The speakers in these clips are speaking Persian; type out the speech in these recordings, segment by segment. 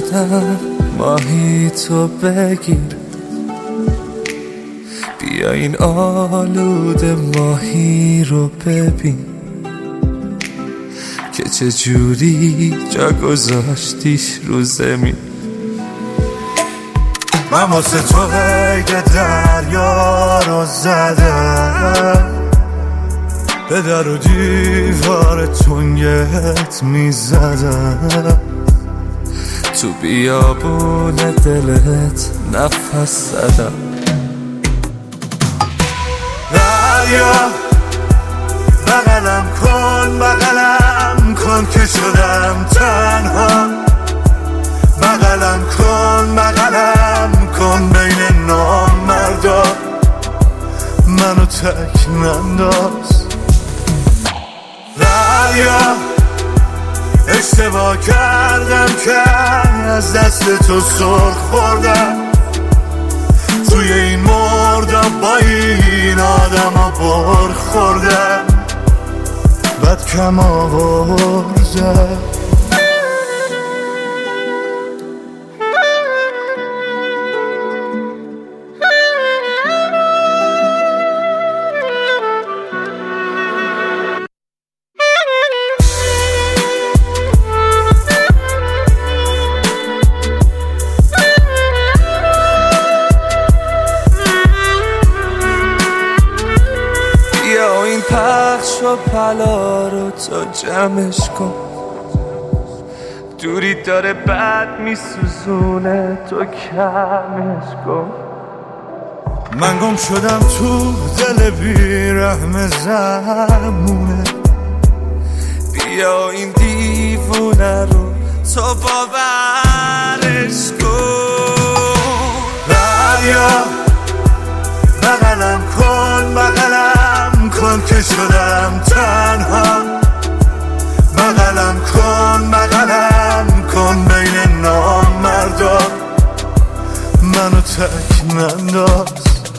شدم ماهی تو بگیر، بیا این آلوده ماهی رو ببین که چجوری جا گذاشتیش رو زمین. من واسه تو قید دریا رو زدم، به در و دیوار تنگت میزدم، تو بیابون دلت نفس زدم. دریا بغلم کن که شدم تنها، بغلم کن بین نامردا، منو تک ننداز. دریا اشتباه کردم که از دست تو سر خوردم، توی این مردم با این آدم ها بر خوردم، بد کم آوردم. این پخش و پلا رو تو جمعش کن، دوری داره بد میسوزونه تو کمش کن. من گم شدم تو دل بیرحم زمونه، بیا این دیوونه رو تو باورش کن. دریا بغلم کن که شدم تنها، بغلم کن بین نامردا، منو تک ننداز.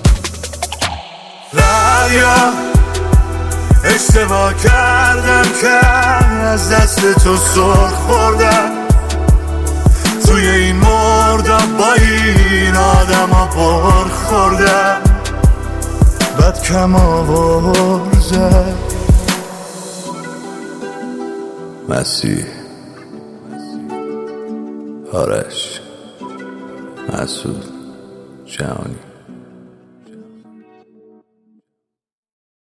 دریا اشتباه کردم که از دست تو سر خوردم، توی این مردم با این آدم ها بر خوردم، بد کم آورده. مسیح، آرش، مسعود، جهانی.